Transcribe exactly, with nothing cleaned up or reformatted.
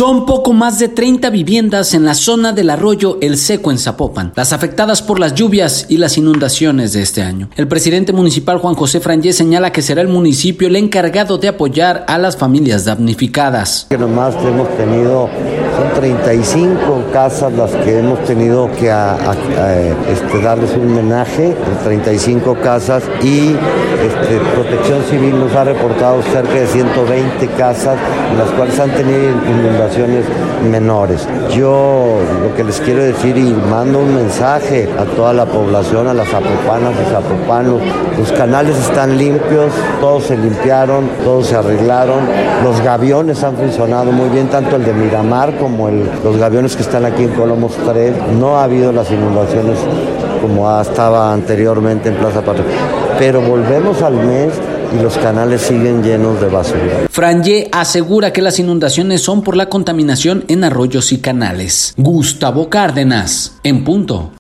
Son poco más de treinta viviendas en la zona del arroyo El Seco en Zapopan, las afectadas por las lluvias y las inundaciones de este año. El presidente municipal Juan José Frangé señala que será el municipio el encargado de apoyar a las familias damnificadas. Que nomás hemos tenido, son treinta y cinco casas las que hemos tenido que a, a, a, este, darles un homenaje, de treinta y cinco casas, y este, Protección Civil nos ha reportado cerca de ciento veinte casas en las cuales han tenido inundaciones menores. Yo lo que les quiero decir, y mando un mensaje a toda la población, a las zapopanas y zapopanos: los canales están limpios, todos se limpiaron, todos se arreglaron, los gaviones han funcionado muy bien, tanto el de Miramar como el, los gaviones que están aquí en Colomos tres. No ha habido las inundaciones como estaba anteriormente en Plaza Patria, pero volvemos al mes y los canales siguen llenos de basura. Frangé asegura que las inundaciones son por la contaminación en arroyos y canales. Gustavo Cárdenas, en punto.